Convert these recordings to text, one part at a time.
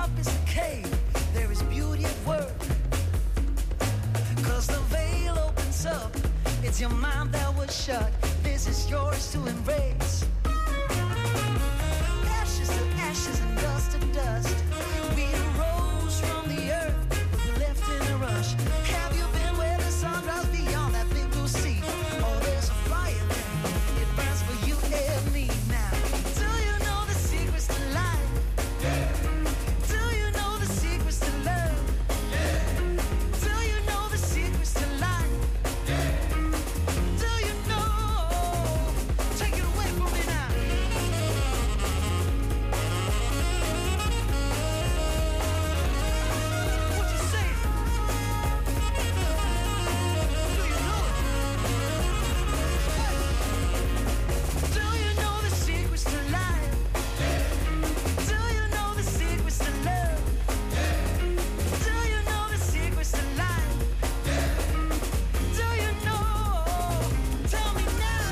love is a cave, there is beauty at work. 'Cause the veil opens up, it's your mind that was shut. This is yours to embrace. Ashes to ashes and dust to dust. We arose from the earth, but we left in a rush. Have you been where the sun rises beyond that big blue sea? Oh, there's a fire there, it burns for you and me now. Do you know the secrets to life? Yeah. Do you know the secrets to love? Yeah. Do you know the secrets to life? Yeah. Do you know? Take it away from me now. What you say? Do you know it? Do you know the secrets to life? Do you know the secrets to love? Do you know the secrets to life? Do you know? Tell me now.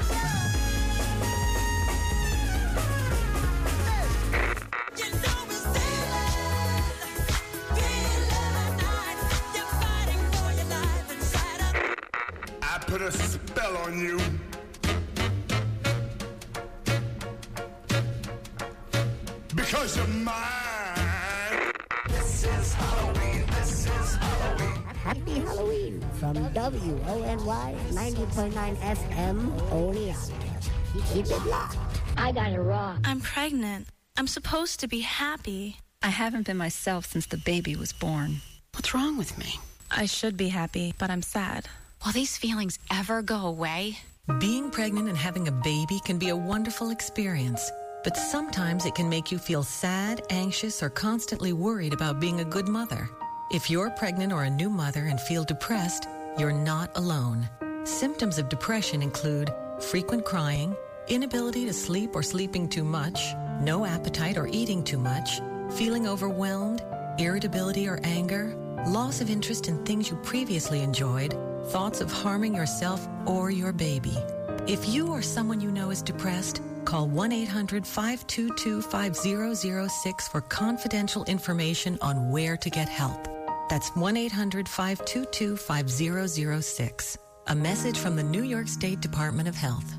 You know it's daylight, being living night. You're fighting for your life inside of. I put a spell on you. Because you're mine. This is Halloween. This is Halloween. Happy Halloween from WONY 90.9 FM Oneonta. Keep it locked. I got it wrong. I'm pregnant. I'm supposed to be happy. I haven't been myself since the baby was born. What's wrong with me? I should be happy, but I'm sad. Will these feelings ever go away? Being pregnant and having a baby can be a wonderful experience, but sometimes it can make you feel sad, anxious, or constantly worried about being a good mother. If you're pregnant or a new mother and feel depressed, you're not alone. Symptoms of depression include frequent crying, inability to sleep or sleeping too much, no appetite or eating too much, feeling overwhelmed, irritability or anger, loss of interest in things you previously enjoyed, thoughts of harming yourself or your baby. If you or someone you know is depressed, call 1-800-522-5006 for confidential information on where to get help. That's 1-800-522-5006. A message from the New York State Department of Health.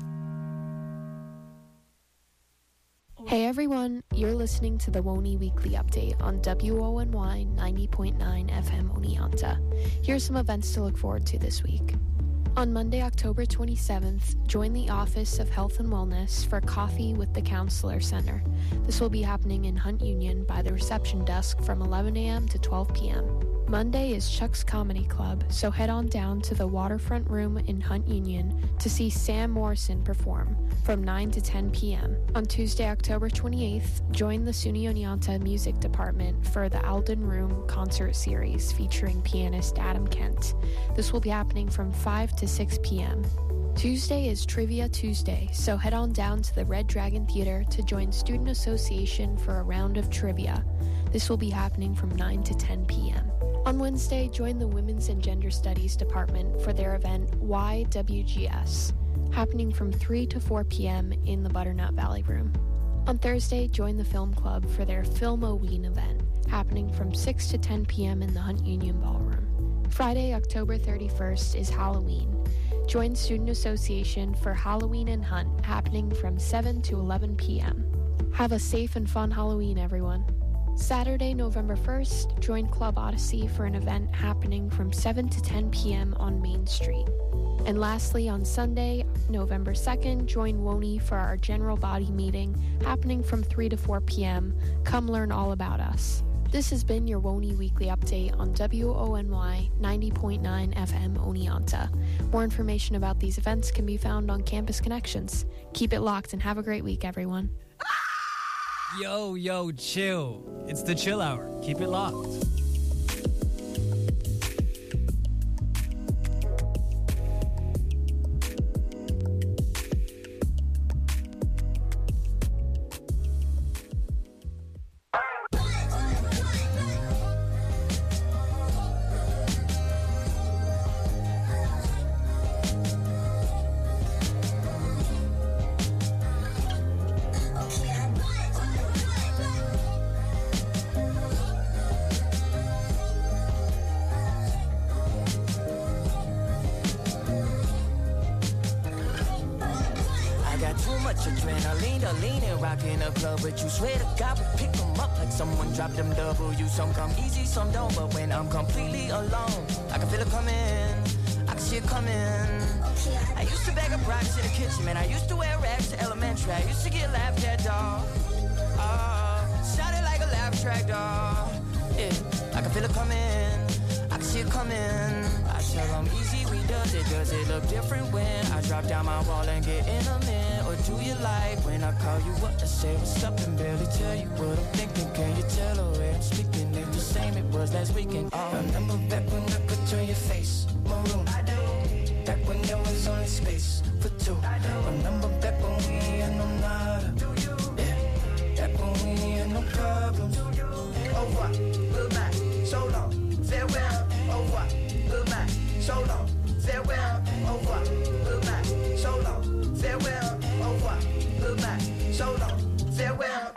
Hey everyone, you're listening to the WONY Weekly Update on WONY 90.9 FM Oneonta. Here's some events to look forward to this week. On Monday, October 27th, join the Office of Health and Wellness for Coffee with the Counselor Center. This will be happening in Hunt Union by the reception desk from 11 a.m. to 12 p.m. Monday is Chuck's Comedy Club, so head on down to the Waterfront Room in Hunt Union to see Sam Morrison perform from 9 to 10 p.m. On Tuesday, October 28th, join the SUNY Oneonta Music Department for the Alden Room Concert Series featuring pianist Adam Kent. This will be happening from 5 to 6 p.m. Tuesday is Trivia Tuesday, so head on down to the Red Dragon Theater to join Student Association for a round of trivia. This will be happening from 9 to 10 p.m. On Wednesday, join the Women's and Gender Studies Department for their event YWGS, happening from 3 to 4 p.m. in the Butternut Valley Room. On Thursday, join the Film Club for their Filmoween event, happening from 6 to 10 p.m. in the Hunt Union Ballroom. Friday, October 31st is Halloween. Join Student Association for Halloween and Hunt, happening from 7 to 11 p.m. Have a safe and fun Halloween, everyone. Saturday, November 1st, join Club Odyssey for an event happening from 7 to 10 p.m. on Main Street. And lastly, on Sunday, November 2nd, join WONY for our general body meeting happening from 3 to 4 p.m. Come learn all about us. This has been your WONY Weekly Update on WONY 90.9 FM Oneonta. More information about these events can be found on Campus Connections. Keep it locked and have a great week, everyone. Yo, chill. It's the Chill Hour. Keep it locked. wanna lean and rock in the club, but you swear to God we pick them up like someone dropped them W's. Some come easy, some don't, but when I'm completely alone, I can feel it coming, I can see it coming. I used to bag up rocks in the kitchen, man. I used to wear rags to elementary. I used to get laughed at, dog. Sounded like a laugh track, dog. Yeah, I can feel it coming, I can see it coming. I tell them easy, we does it look different when I drop down my wall and get intimate? Or do you like when I call you up to say what's up and barely tell you what I'm thinking? Can you tell the way I'm speaking? It's the same it was last weekend. Remember back when I could turn your face maroon? Back when there was only space for two. Remember back when we had no nada? Yeah, back when we had no problems. Oh what, goodbye, so long, farewell. Oh what, goodbye, so long, farewell. Oh what, goodbye, so long, farewell. Oh what, goodbye, so long, farewell.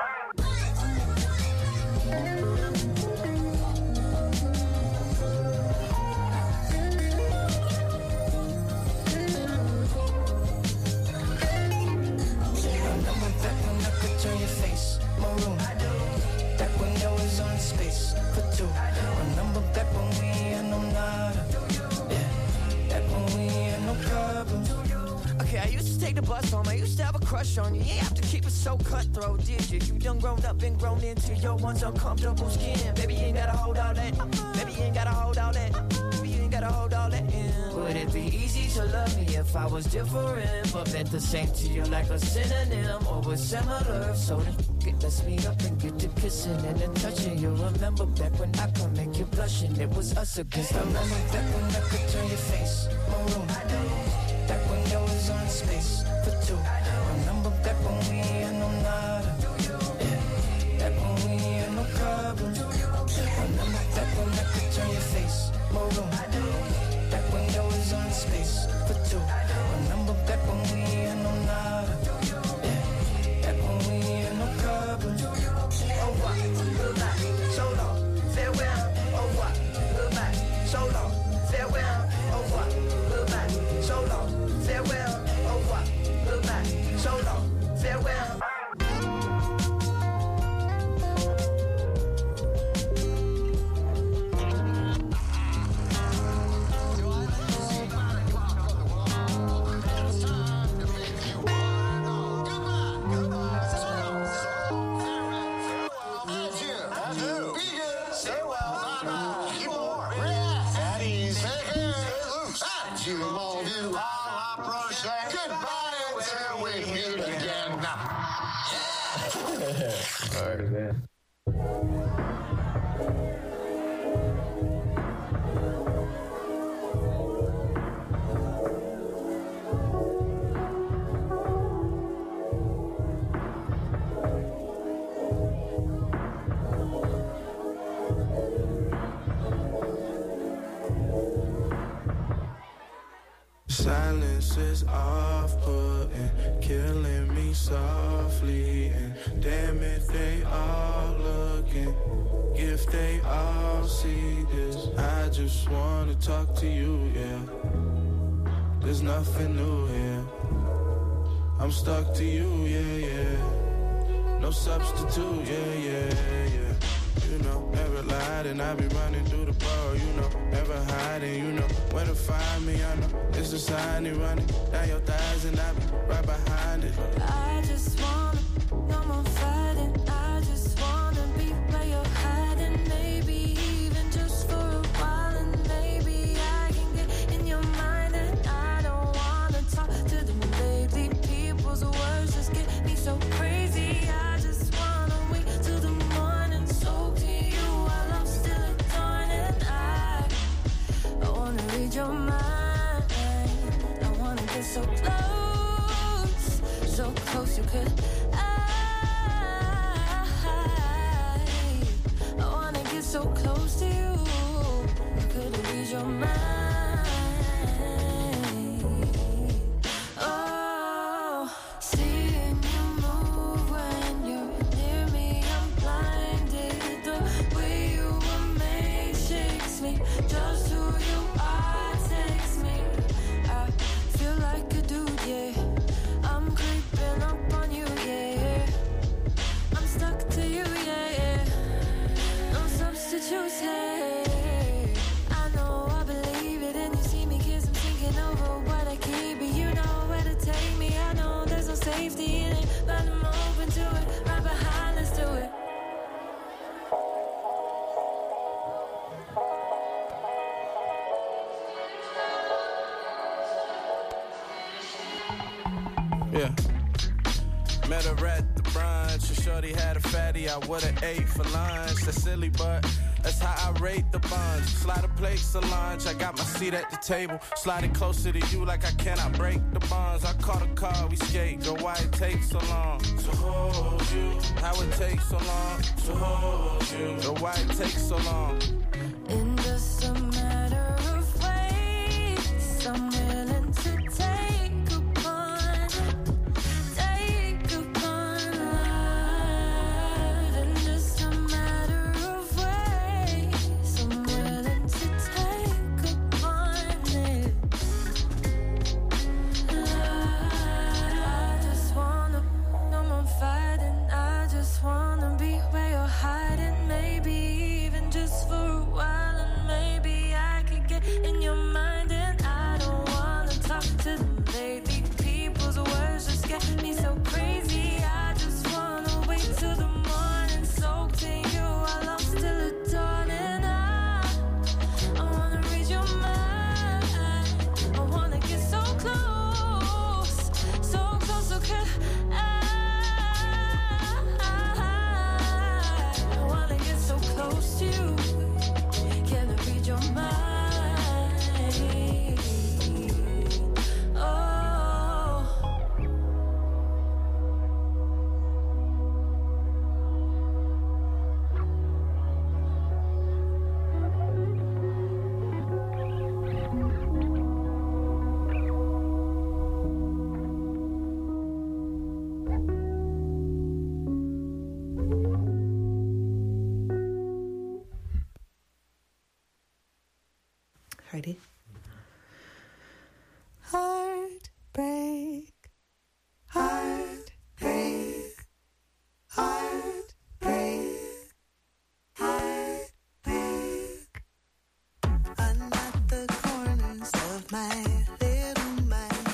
Turn your face maroon. Back when there was only space for two. Remember back when we had no nada? Yeah, back when we had no problems. Okay, I used to take the bus home. I used to have a crush on you. You ain't have to keep it so cutthroat, did you? You done grown up and grown into your once uncomfortable skin. Baby, you ain't gotta hold all that. Baby, you ain't gotta hold all that. Baby, you ain't gotta hold all that in. Would it be easy to love me if I was different, but meant the same to you like a synonym, or was similar? So let's meet up and get to kissing and then touching. You remember back when I could make you blushing? It was us against. I remember back when I could turn your face maroon. Back when there was only space for two. Remember back when we had no nada? Yeah, back when we had no problems. Remember back when I could turn your face maroon. Back when there was only space for two. Remember back when we had no nada? Yeah, back when we had no problems. Oh what, goodbye, so long, farewell. Oh what, goodbye, so long, farewell. Oh what, goodbye, so long, farewell. Oh what, goodbye, so long, farewell. Alright, man. Silence is off-putting, killing me softly, and damn it, they all looking. If they all see this, I just wanna talk to you, yeah. There's nothing new here. I'm stuck to you, yeah, yeah. No substitute, yeah, yeah, yeah. You know, never lied and I be running through the bar, you know, never hiding, you know, where to find me, I know, it's a sign they running down your thighs and I be right behind it. I just wanna, no more fighting, I just wanna be where you're hiding, maybe even just for a while, and maybe I can get in your mind, and I don't wanna talk to them lately, people's words just get me so crazy, I just wanna wait till the morning, soak to you while I'm still adoring, and I wanna read your mind, I wanna get so close you could I would've ate for lunch. That's silly, but that's how I rate the buns. Slide a plate of lunch, I got my seat at the table. Sliding closer to you like I cannot break the buns. I caught a car, we skate, girl, why it takes so long to hold you? How it takes so long to hold you? Girl, why it takes so long? In just a matter of ways, I'm willing to take upon love. In just a matter of ways, I'm willing to take upon it. I just wanna, no more fighting. I just wanna be where you're hiding, maybe even just for a while, and maybe I could get in your mind. And I don't wanna talk to them lately. People's words just get me so crazy. I just wanna wait till the morning, soaked in you while I'm still adoring. I wanna read your mind. I wanna get so close, so could I wanna get so close to you. Can I read your mind? Oh. Heidi? Heartbreak, heartbreak, heartbreak, heartbreak. I'm at the corners of my little mind.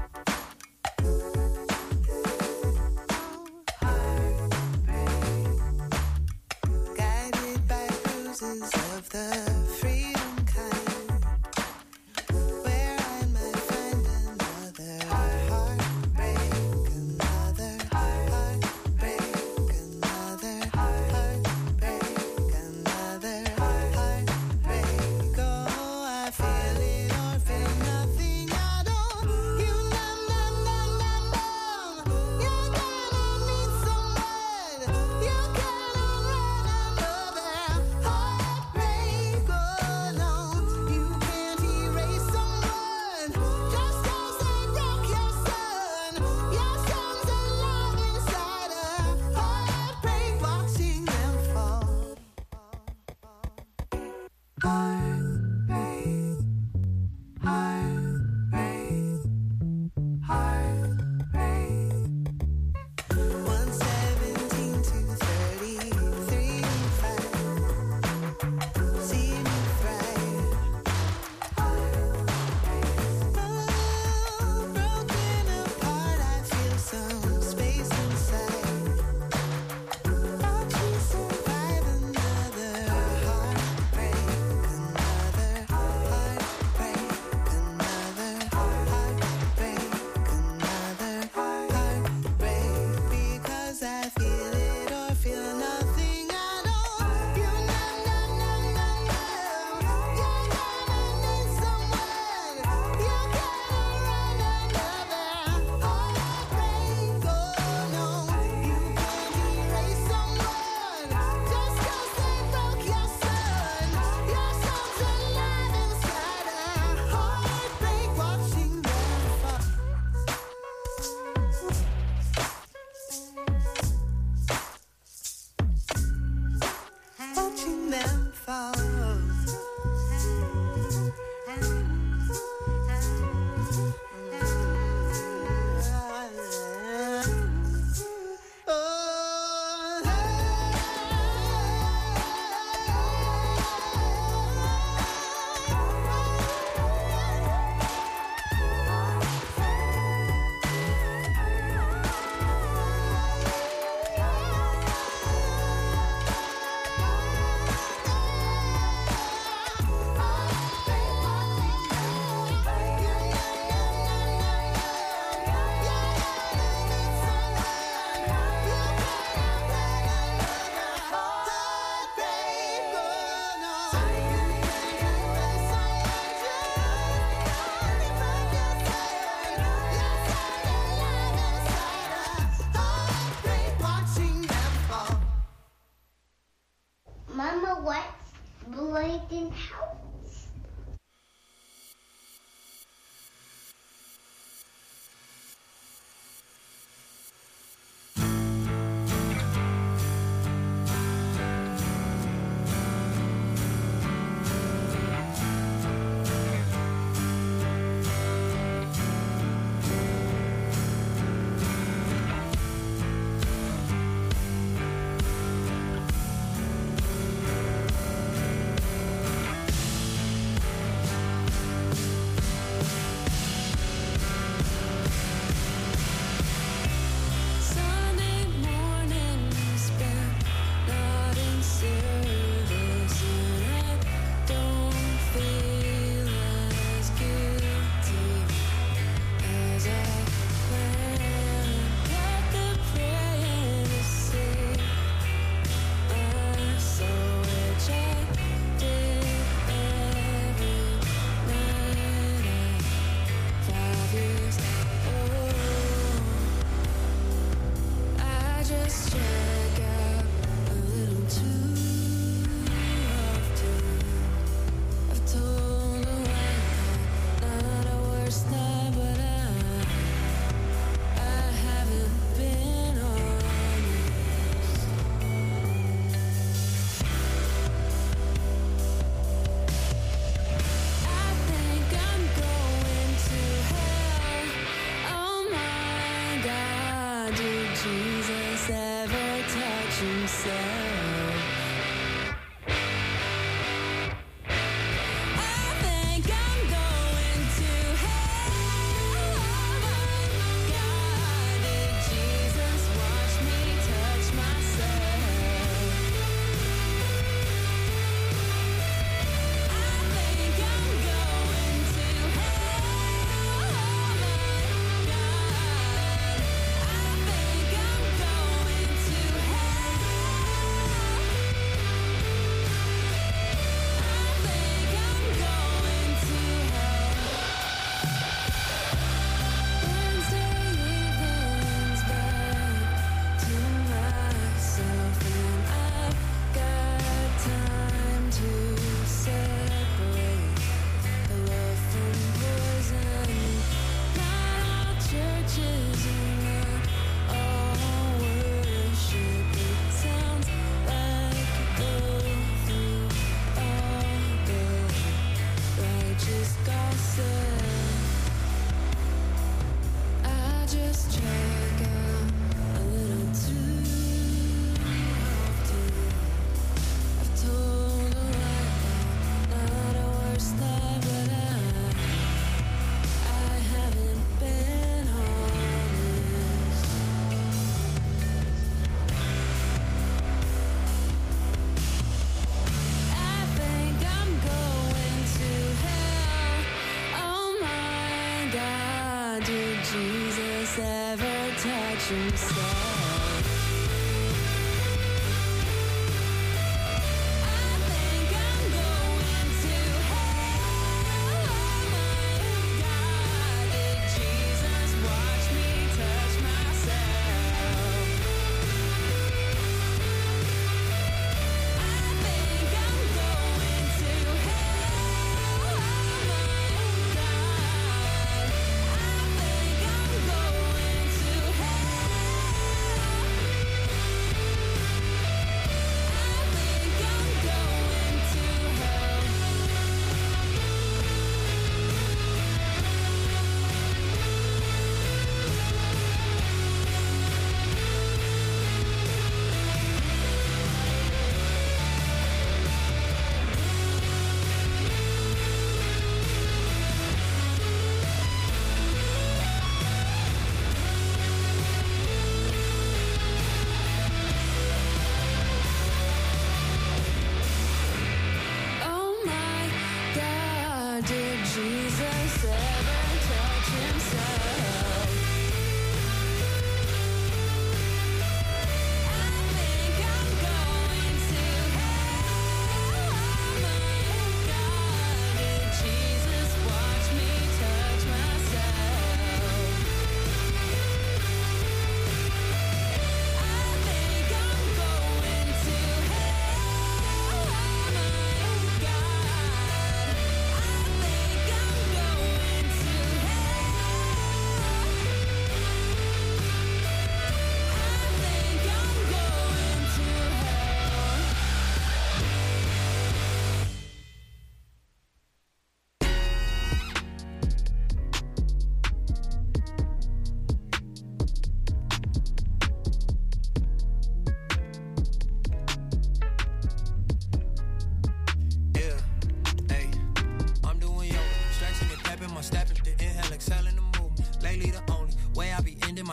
Heartbreak, guided by bruises of the freedom kind, where I might find another heartbreak, another heartbreak, another heartbreak, another heartbreak. Oh, I feel it or feel nothing at all. You numb, numb, numb, numb, numb. You're gonna need someone. You're gonna run another heartbreak. Oh no, you can't erase someone just 'cause they broke your son. Your son's alive inside a heartbreak, watching them fall. Heartbreak, heartbreak, heartbreak. 117 to 33 and 5. See me thrive. Broken apart, I feel some space inside. Watch me survive another heartbreak, another what? Blazing house.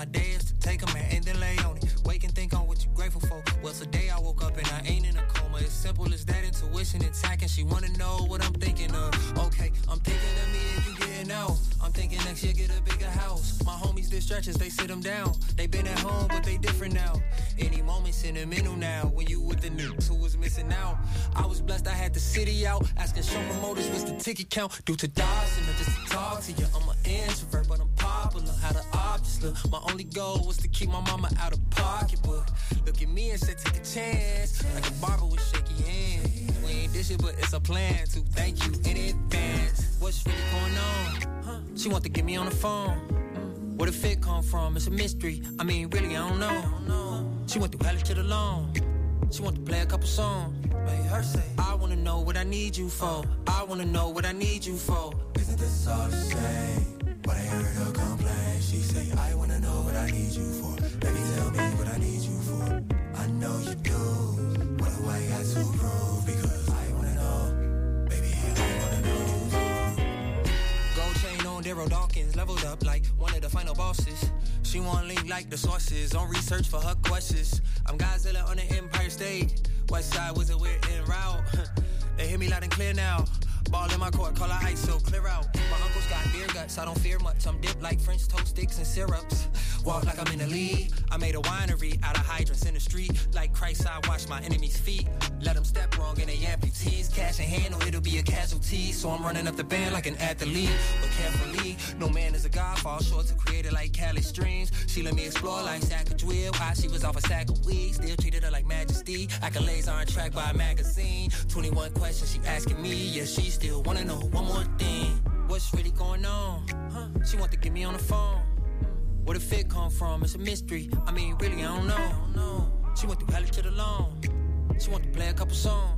my day is to take a man and then lay on it. Wake and think on what you're grateful for. Well, today I woke up and I ain't in a coma. It's simple as that, intuition attacking. She wanna know what I'm thinking of. Okay, I'm thinking of me and you getting out. I'm thinking next year get a bigger house. My homies did stretches, they sit them down. They been at home, but they different now. Any moment sentimental now. When you with the news, who was missing out? I was blessed, I had the city out. Asking show promoters what's the ticket count. Due to Dawson or just to talk to you. I'm an introvert, but I'm popular. How the options look. My only goal was to keep my mama out of pocket. But look at me and said take a chance. Like a barber with shaky hands. We ain't this shit, but it's a plan to thank you in advance. What's really going on? She want to get me on the phone. Where the fit come from? It's a mystery. I mean, really, I don't know. She went through hell to the loan. She want to play a couple songs. Made her say, I wanna know what I need you for. I wanna know what I need you for. Isn't this all the same? But I heard her complain. She say, I wanna know what I need you for. Baby, tell me what I need you for. I know you do. What do I got to prove? Because I wanna know. Baby, I wanna know you too. Gold chain on Daryl Dawkins. Leveled up like one of the final bosses. She want link like the sources. On research for her questions. I'm Godzilla on the Empire State. West side was a weird en route. They hear me loud and clear now. Ball in my court, call her ice, so clear out. My uncle's got beer guts, I don't fear much. I'm dipped like French toast sticks and syrups. Walk like I'm in the league. I made a winery out of hydrants in the street. Like Christ, I wash my enemies' feet. Let them step wrong and they amputees. Cash in hand or it'll be a casualty. So I'm running up the band like an athlete. But carefully, no man is a god. Fall short to create it like Cali Streams. She let me explore like Sacagawea. While she was off a sack of weed. Still treated her like majesty. Accolades aren't tracked by a magazine. 21 questions she asking me. Yeah, she still wanna know one more thing. What's really going on? She want to get me on the phone. Where the fit come from? It's a mystery. I mean, really, I don't know. She went through hell to the loan. She want to play a couple songs.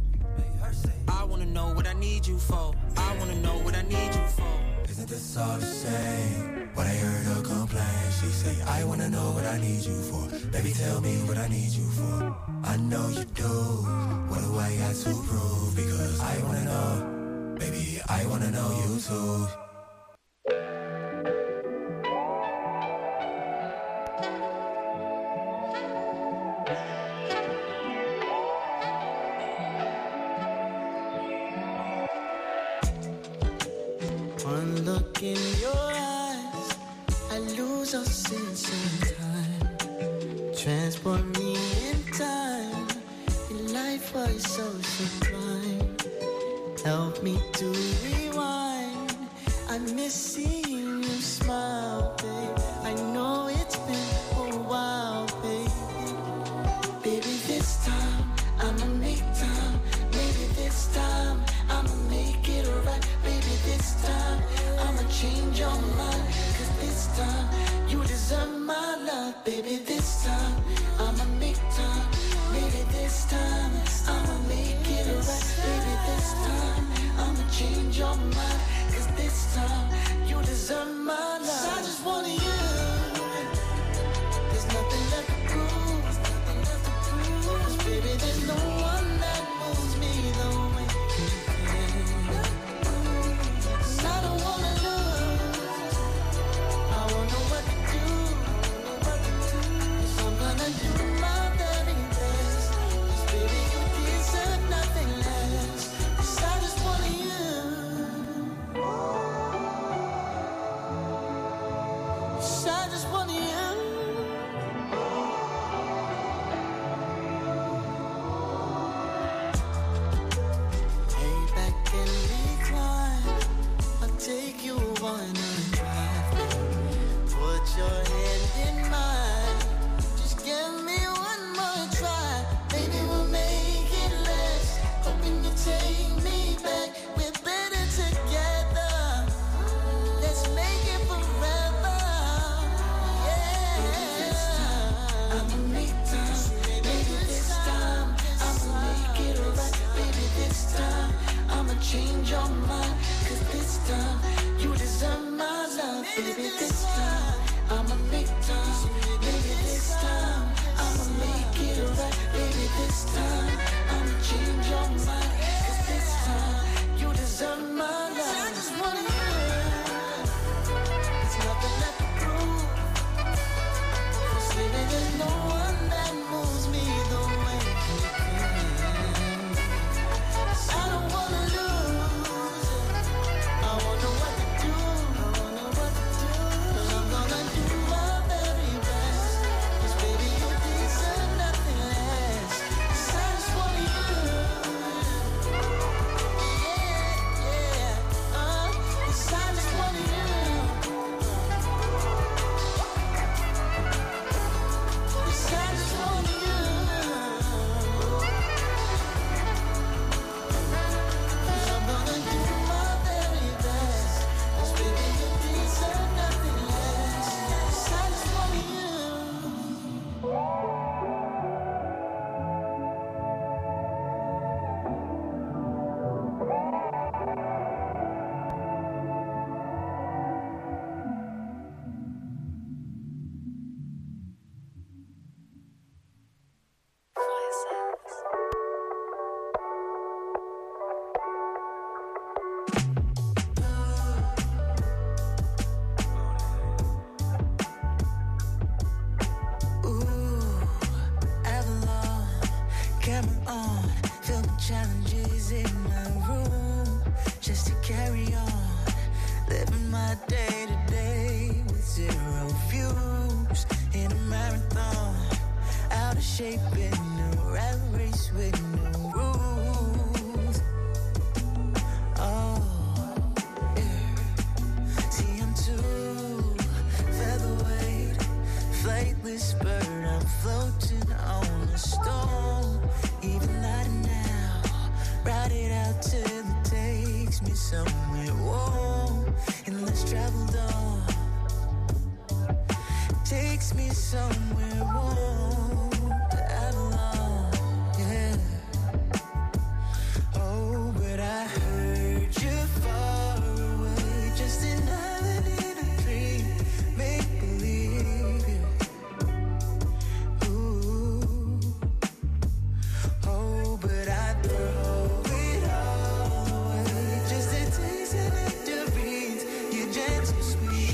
I wanna know what I need you for. I wanna know what I need you for. Isn't this all the same? But I heard her complain. She say, I wanna know what I need you for. Baby, tell me what I need you for. I know you do. What do I got to prove? Because I wanna know. Baby, I wanna know you too. One look in your eyes, I lose all sense of time. Transport me in time. Your life was so sublime. Help me to rewind. I miss seeing you smile, babe. I know it's been a while, baby. Baby, this time I'ma make time. Maybe this time I'ma make it right. Baby, this time I'ma change your mind. Cause this time you deserve my love. Baby, this time I'ma make time. Maybe this time I'ma make it right. Baby, this time I'ma change your mind. Cause this time you deserve my love. So I just want you. There's nothing left to prove. Cause baby, there's no one that moves me the way you can. Cause I don't wanna lose. I wanna know what to do. Cause I'm gonna do my very best. Cause baby, you deserve nothing less. Cause I just want you. Cause I just want you. Lay back and recline. I'll take you on a drive. Put your hand in mine. Just give me one more try. Maybe we'll make it last. Hoping you take me back. We're better together. Let's make it forever. Yeah. I'ma make time. Maybe this time I'ma make it right. Baby, this time I'ma change your mind. Cause this time you deserve my love. Baby, this time I'ma make time. Maybe this time I'ma make it right. Baby, this time I'ma change your mind. Cause this time you deserve my love. I just want you. There's nothing left to prove. shaping a rat race with no rules. Oh, yeah. See, I'm too featherweight, flightless bird. I'm floating on a stone. Even lighter now, ride it out till it takes me somewhere warm. And let's travel on. Takes me somewhere warm to Avalon, yeah. Oh, but I heard you far away, just another little dream, make believe you. Ooh. Oh, but I throw it all away, just a taste of nectarines, your gentle sweetness.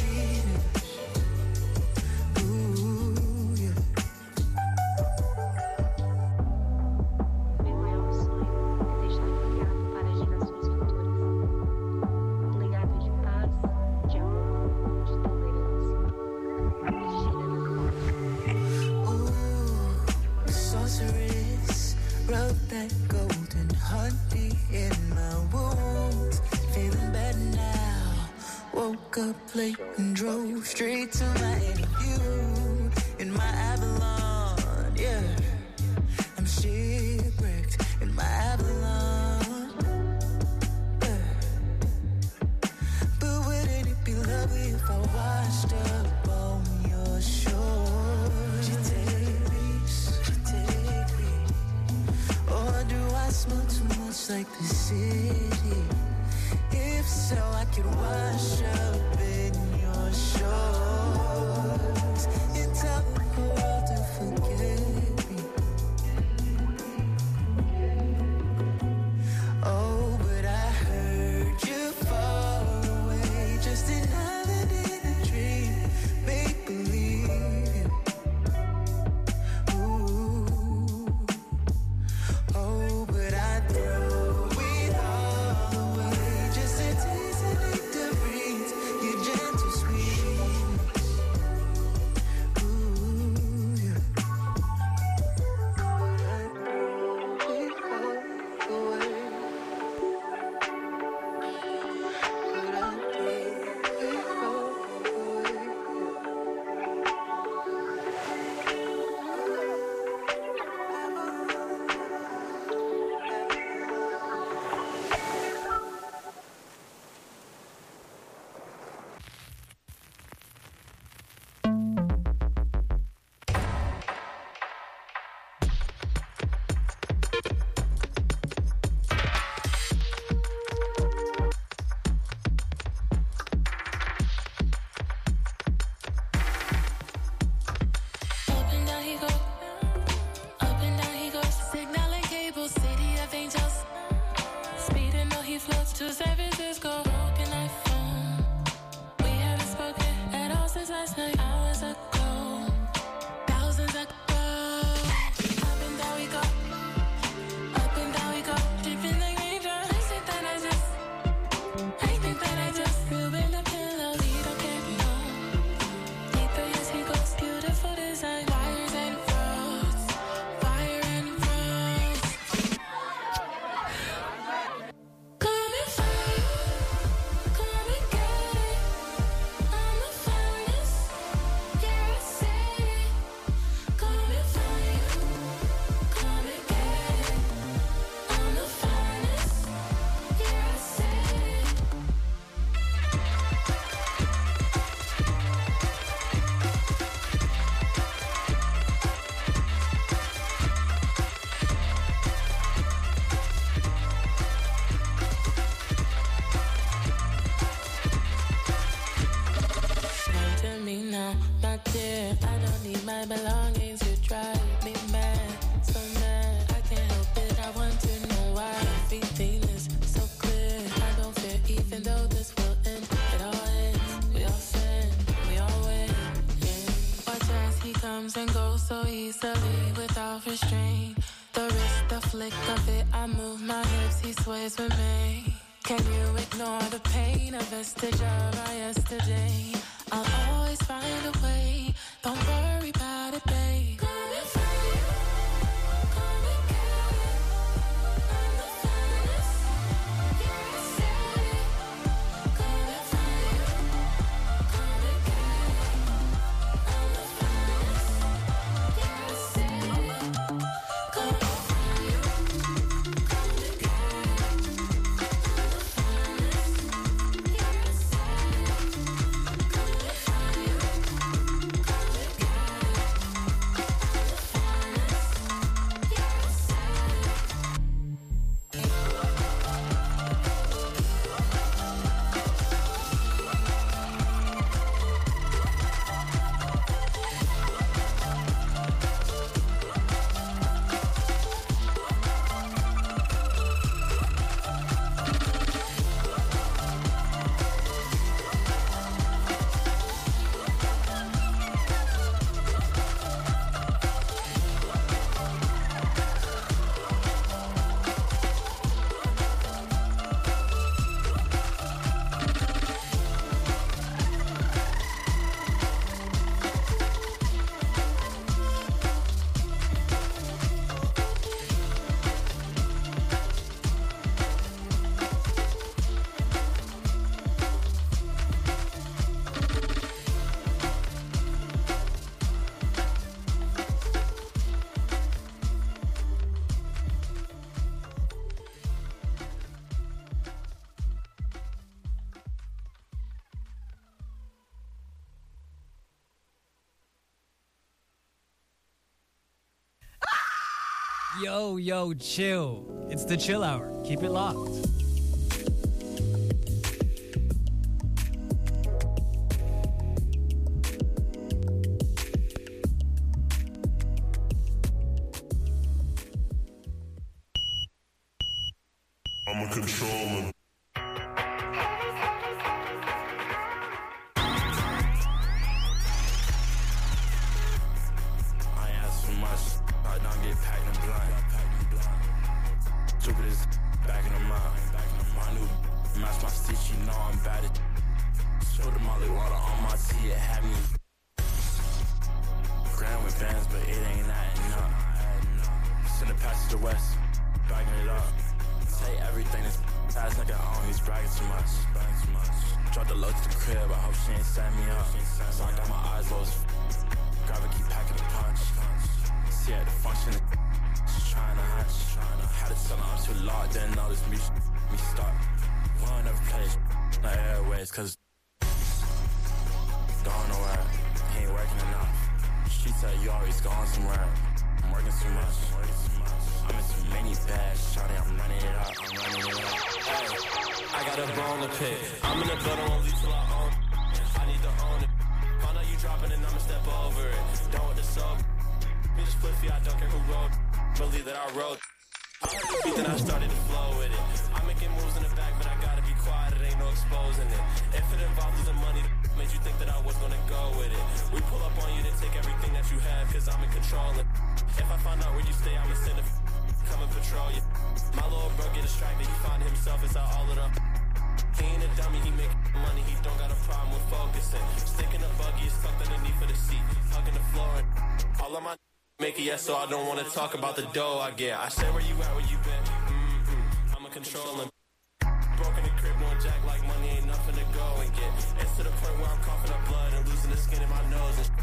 Rub that golden honey in my wounds. Feeling better now. Woke up late and drove straight to my interview in my Avalon. Yeah, I'm shipwrecked in my Avalon. Yeah. But wouldn't it be lovely if I washed up on your shore? You take me. Or do I smell too much like the city? If so, I could wash up in your shores and tell the world to forget me. Oh, but I heard you far away, just another day in a dream, make believe. Oh, but I throw it all away, just a taste of nectarines, your gentle sweetness. Ooh, yeah. But I throw it all away. But I throw it all away. Up and down he goes, up and down he goes. Signaling cable, city of angels. Speeding though he floats to San Francisco. Broken iPhone. We haven't spoken at all since last night. Hours ago, thousands ago. Up and down we go, up and down we go. Dripping like raindrops. I think that I just feel in the pillow. We don't carry on. Deeper as he goes, beautiful design. Wires and froze, fire and froze. Come and find you, come and get it. I'm the finest, yeah I said it. Come and find you, come and get it. I'm the finest, yeah I said it. Come to me now, my dear. I don't need my belongings. You drive me mad, so mad. I can't help it. I want to know why everything is so clear. I don't fear, even though this will end. It all ends. We all sin, we all win. Yeah. Watch as he comes and goes so easily without restraint. The wrist, the flick of it. I move my hips. He sways with me. Can you ignore the pain? A vestige of our yesterday. I'll always find a way. Don't worry about it, babe. Come and find you. Yo, chill. It's the Chill Hour. Keep it locked. I'm a controller. I ain't ask for much. I don't get packed and blind. Stupid as back in the mind. My new match my stitch, you know I'm bad at. Show the molly water on my tea, it had me. Grand with bands, but it ain't adding up. Send it past to the west, bagging it up. Say everything is ass nigga on, he's bragging too much. Drop the load to the crib, I hope she ain't set me up. So I got my eyes low as grab it, keep packing the punch. See at the function, she's trying to hatch. Had to tell her I'm too locked, didn't notice me start. Won't ever play no airways, cause going nowhere, he ain't working enough. She said you always going somewhere. I'm working too much. I'm in too many bags, shawty, I'm running it up. Hey, I got a bone to pick. I'm in the building, won't leave till I own it. I need to own it. Find out you dropping and I'ma step over it. Done with the soap. Me just flippy, I don't care who rode. Believe that I wrote. I heard the beat, then I started to flow with it. I'm making moves in the back, but I gotta be quiet, it ain't no exposing it. If it involved losing money, made you think that I was gonna go with it. We pull up on you, then take everything that you have, cause I'm in control. If I find out where you stay, I'ma send a come and patrol you. My little bro get distracted, he find himself inside all of them. He ain't a dummy, he make money, he don't got a problem with focusing. Sticking the buggy is tucked underneath for the seat, hugging the floor and all of my make it yes, so I don't wanna talk about the dough I get. I say where you at, where you been, I'ma control him. Broken the crib, no jack like money ain't nothing to go and get. It's to the point where I'm coughing up blood and losing the skin in my nose and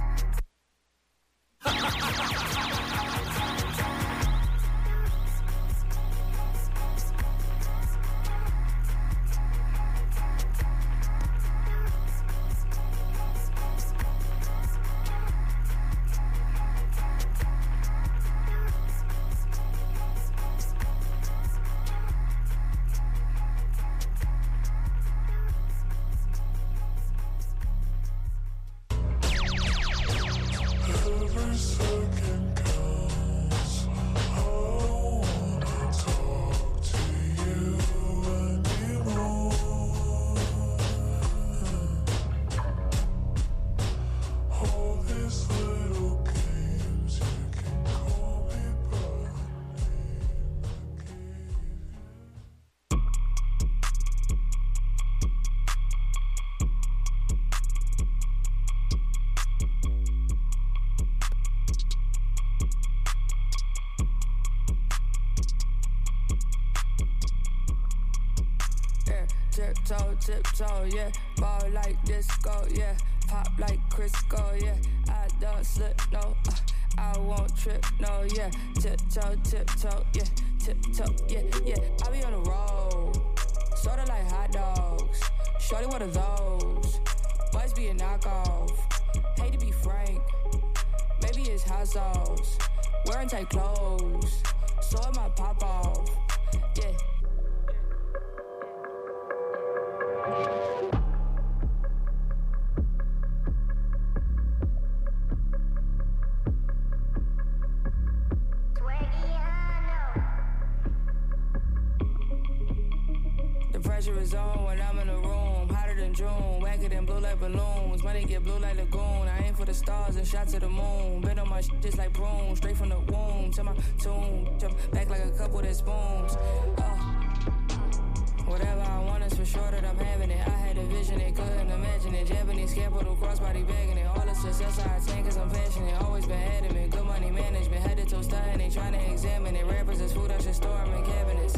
tiptoe, yeah. Ball like disco, yeah. Pop like Crisco, yeah. I don't slip, no. I won't trip, no, yeah. Tiptoe, yeah. Tiptoe, yeah. I be on the road, sorta like hot dogs. Shorty, what are those? Must be a knockoff. Hate to be frank, maybe it's hot sauce. Wearing tight clothes, so it might pop off, yeah. The pressure is on when I'm in the room. Hotter than June, wacker than blue like balloons. Money get blue like lagoon. I aim for the stars and shot to the moon. Been on my shit just like prunes. Straight from the womb to my tomb. Jump back like a couple of spoons. Whatever I want is for sure that I'm having it. I had a vision, they couldn't imagine it. Japanese capital, crossbody bagging it. All the success I attain cause I'm passionate. Always been adamant, good money management. Head to toe stunting, they trying to examine it. Rappers is food, I should store them in cabinets.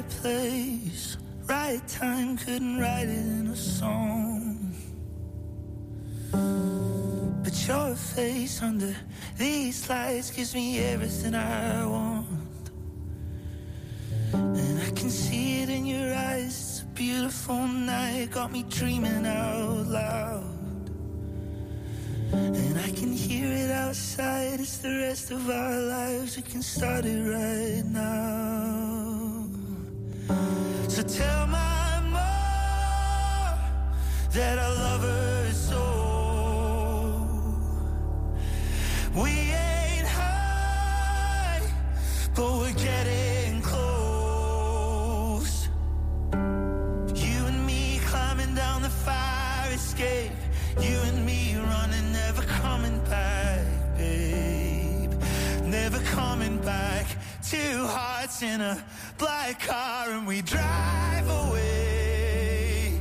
right place, right time, couldn't write it in a song. But your face under these lights gives me everything I want. And I can see it in your eyes, it's a beautiful night, got me dreaming out loud. And I can hear it outside, it's the rest of our lives, we can start it right now. So tell my mom that I love her so. We ain't high, but we're getting close. You and me climbing down the fire escape, you and me running, never coming back, babe. Never coming back. Two hearts in a black car and we drive away.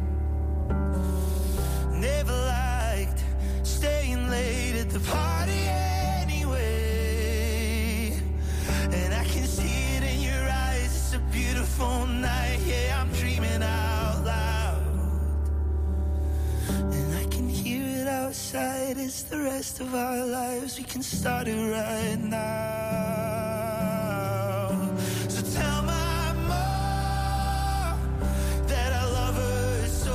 Never liked staying late at the party anyway. And I can see it in your eyes, it's a beautiful night. Yeah, I'm dreaming out loud. And I can hear it outside, it's the rest of our lives, we can start it right now. So tell my mom that I love her so.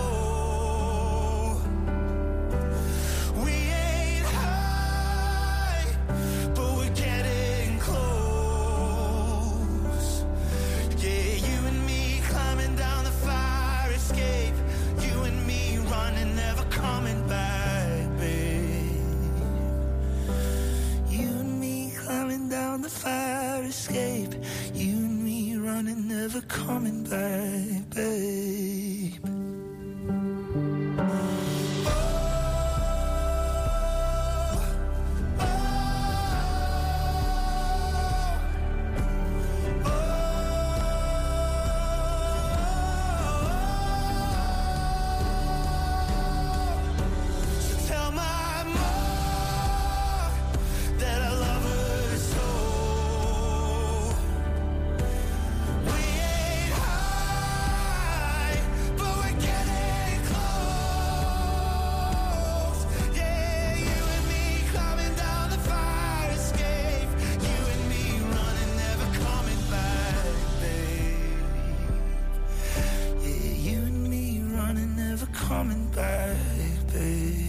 We ain't high, but we're getting close. Yeah, you and me climbing down the fire escape, you and me running, never coming back, babe. You and me climbing down the fire escape, you and me running, never coming back, babe. Tell my mom that I love her so. We ain't high, but we're getting close. Yeah, you and me climbing down the fire escape, you and me running, never coming back, babe. Yeah, you and me running, never coming back, babe.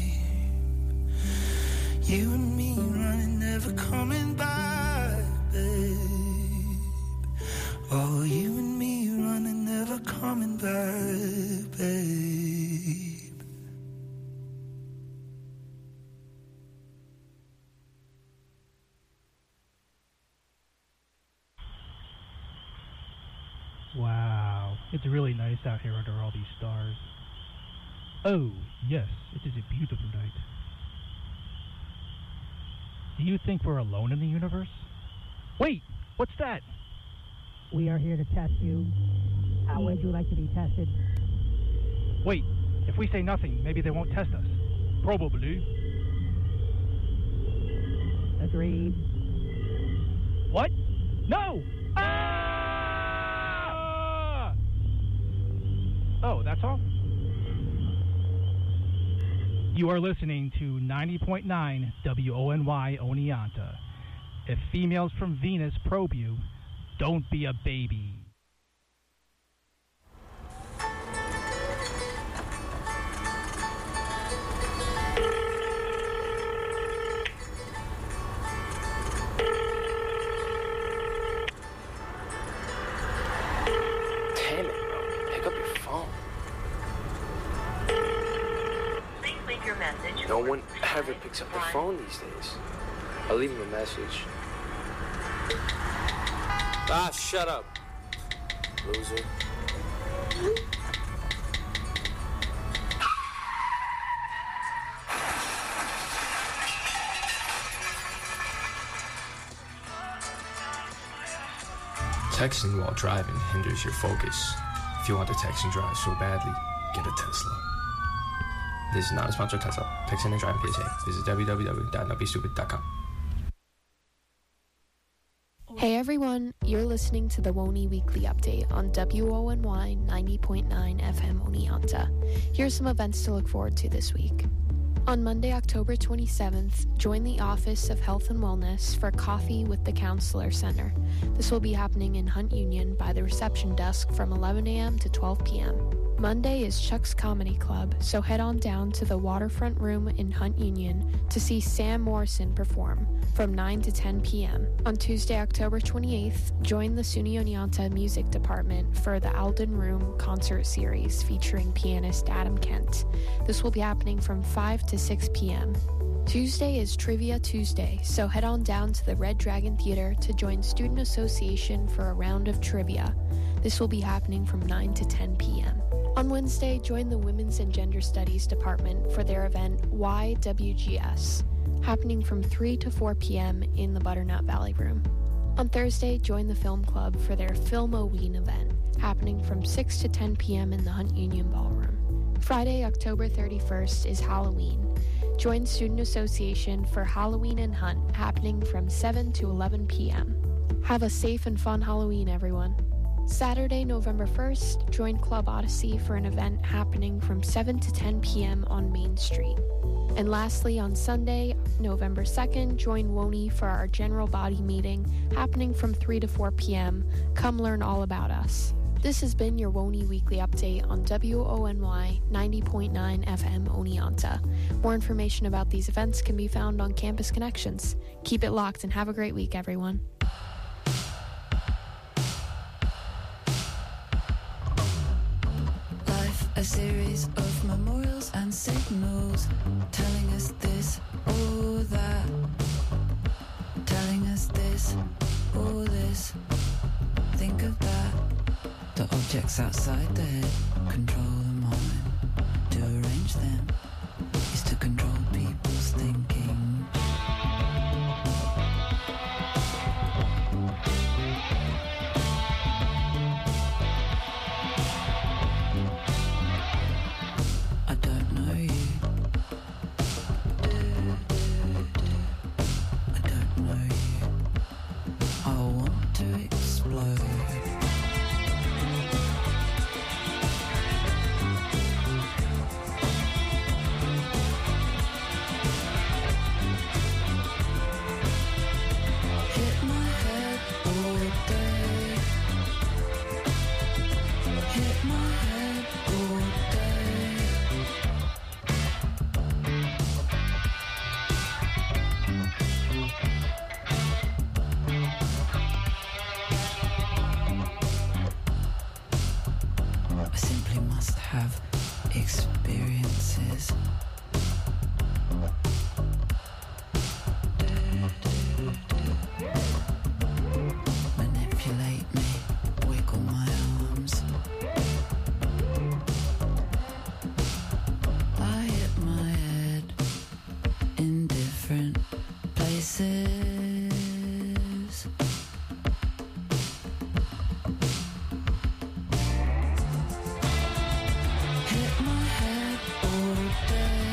You and me running, never coming back, babe. Oh, you and me running, never coming back, babe. Wow, it's really nice out here under all these stars. Oh, yes, it is a beautiful night. Do you think we're alone in the universe? Wait, what's that? We are here to test you. How would you like to be tested? Wait, if we say nothing, maybe they won't test us. Probably. Agreed. What? No! Ah! Oh, that's all? You are listening to 90.9 WONY Oneonta. If females from Venus probe you, don't be a baby. Damn it, bro. Pick up your phone. Please leave your message. No one ever picks up the phone these days. I'll leave him a message. Ah, shut up, loser. Texting while driving hinders your focus. If you want to text and drive so badly, get a Tesla. This is not a sponsored Tesla. Texting and driving PSA. Visit www.notbestupid.com. Hey everyone, you're listening to the WONY Weekly Update on WONY 90.9 FM Oneonta. Here's some events to look forward to this week. On Monday, October 27th, join the Office of Health and Wellness for Coffee with the Counselor Center. This will be happening in Hunt Union by the reception desk from 11 a.m. to 12 p.m. Monday is Chuck's Comedy Club, so head on down to the Waterfront Room in Hunt Union to see Sam Morrison perform from 9 to 10 p.m. On Tuesday, October 28th, join the SUNY Oneonta Music Department for the Alden Room Concert Series featuring pianist Adam Kent. This will be happening from 5 to 6 p.m. Tuesday is Trivia Tuesday, so head on down to the Red Dragon Theater to join Student Association for a round of trivia. This will be happening from 9 to 10 p.m. On Wednesday, join the Women's and Gender Studies Department for their event YWGS, happening from 3 to 4 p.m. in the Butternut Valley Room. On Thursday, join the Film Club for their Film-O-Ween event, happening from 6 to 10 p.m. in the Hunt Union Ballroom. Friday, October 31st is Halloween. Join Student Association for Halloween and Hunt, happening from 7 to 11 p.m. Have a safe and fun Halloween, everyone. Saturday, November 1st, join Club Odyssey for an event happening from 7 to 10 p.m. on Main Street. And lastly, on Sunday, November 2nd, join WONY for our general body meeting happening from 3 to 4 p.m. Come learn all about us. This has been your WONY Weekly Update on WONY 90.9 FM Oneonta. More information about these events can be found on Campus Connections. Keep it locked and have a great week, everyone. A series of memorials and signals telling us this or that, telling us this or this. Think of that. The objects outside the head control the mind. To arrange them is to control people's thinking. Hit my head all day.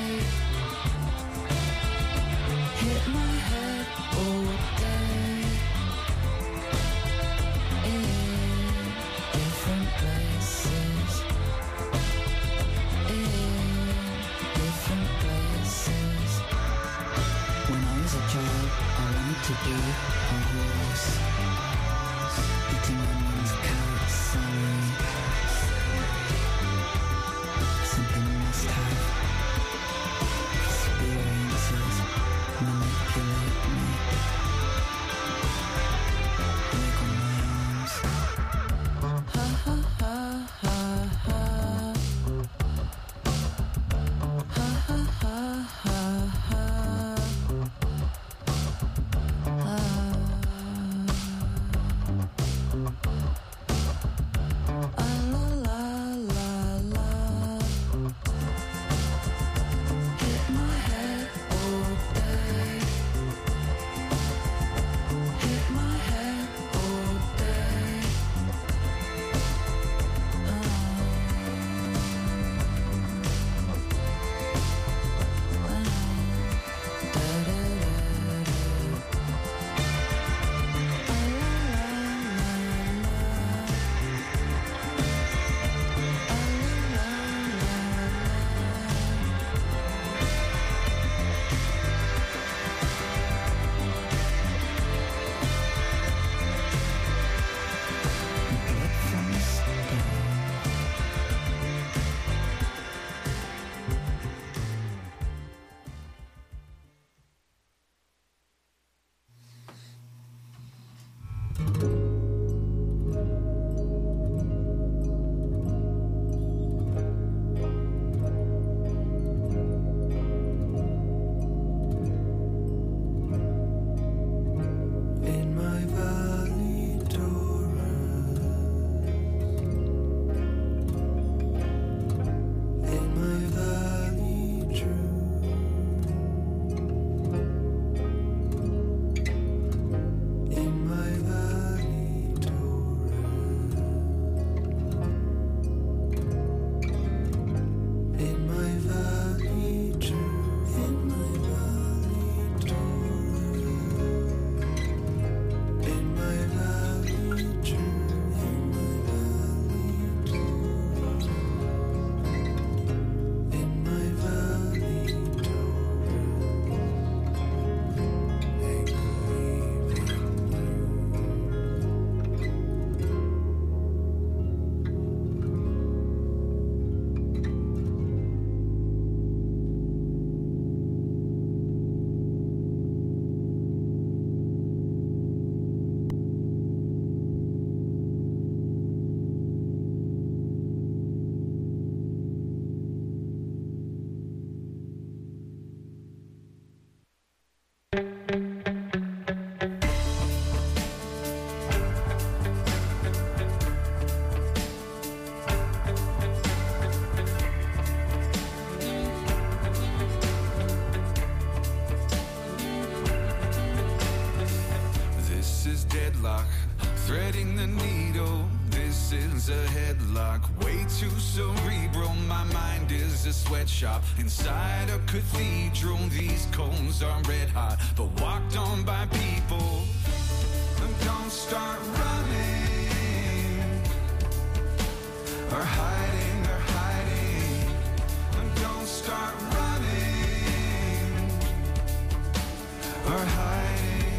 deadlock, way too cerebral. My mind is a sweatshop inside a cathedral. These coals are red hot, but walked on by people. Don't start running or hiding or hiding. Don't start running or hiding.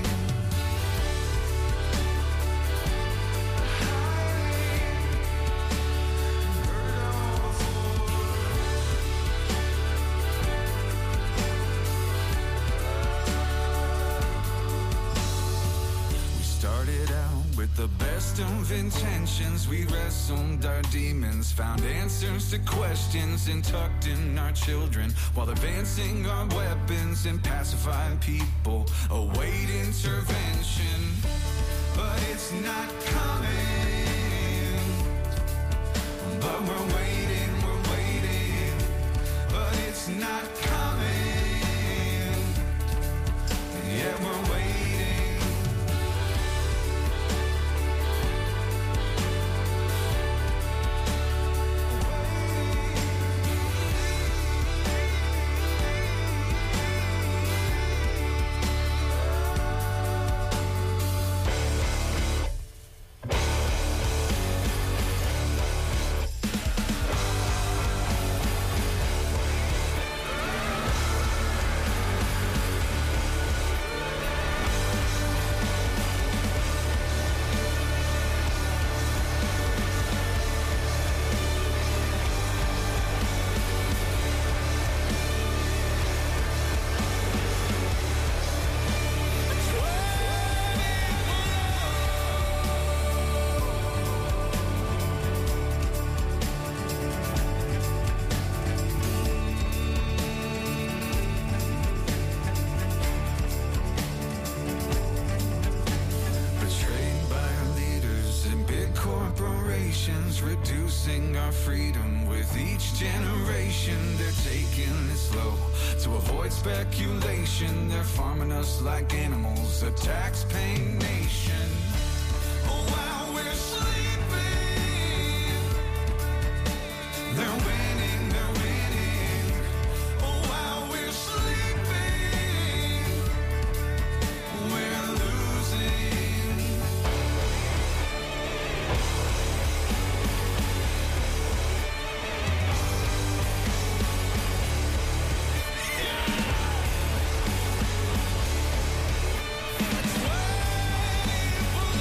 The best of intentions, we wrestled our demons, found answers to questions, and tucked in our children while advancing our weapons and pacifying people. Await intervention, but it's not coming. But we're waiting, but it's not coming. Yeah, we're waiting. Reducing our freedom with each generation. They're taking it slow to avoid speculation. They're farming us like animals, a tax-paying nation. While we're sleeping, they're winning, they're winning. While we're sleeping, we're losing. Waiting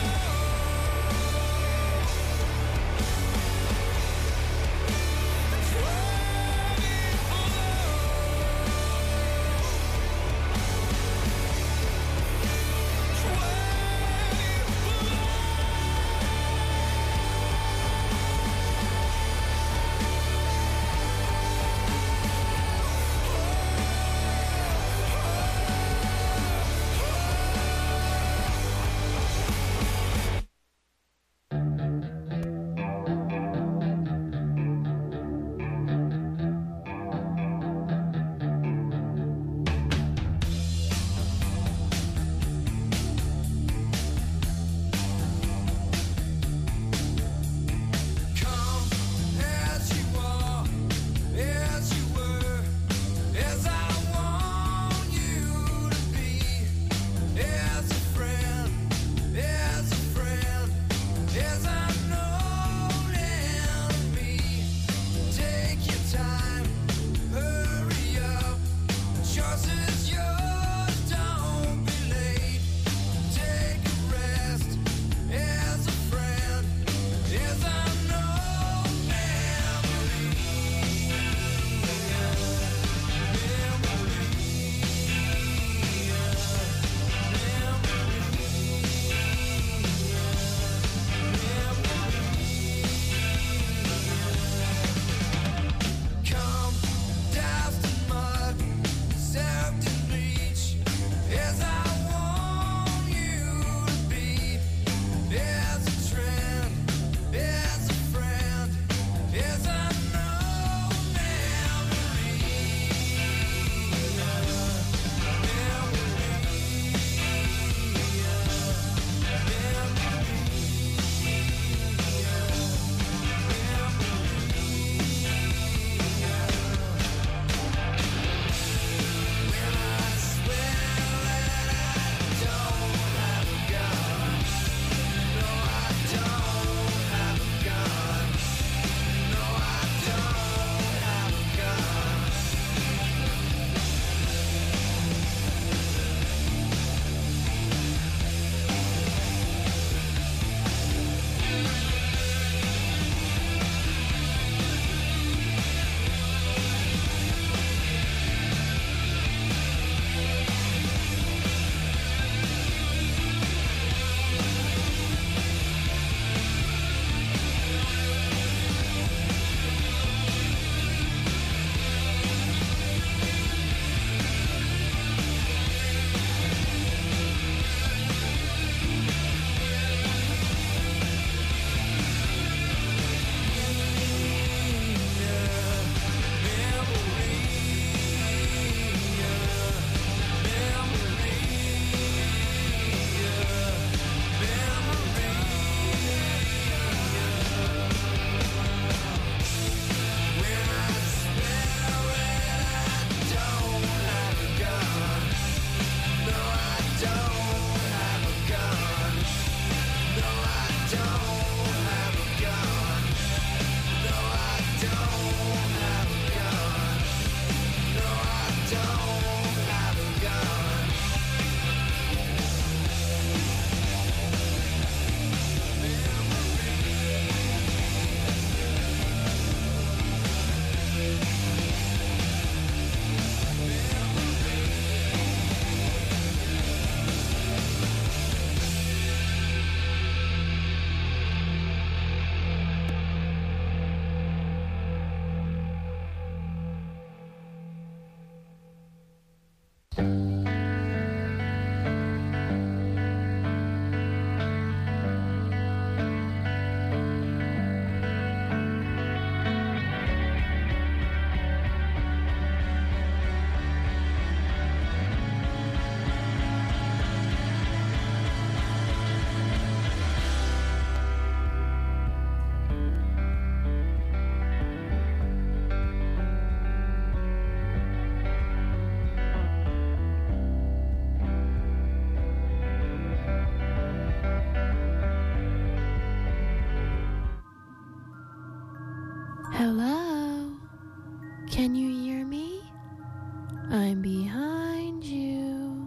Hello? Can you hear me? I'm behind you.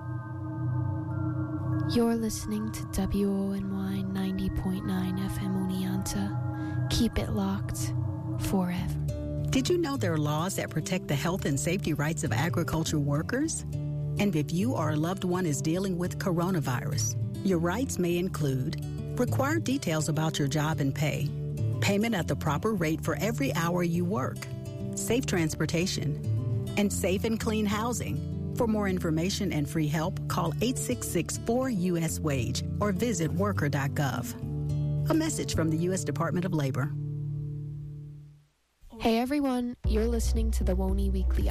You're listening to WONY 90.9 FM Oneonta. Keep it locked forever. Did you know there are laws that protect the health and safety rights of agriculture workers? And if you or a loved one is dealing with coronavirus, your rights may include required details about your job and pay, payment at the proper rate for every hour you work, safe transportation, and safe and clean housing. For more information and free help, call 866-4US-WAGE or visit worker.gov. A message from the U.S. Department of Labor. Hey everyone, you're listening to the WONY Weekly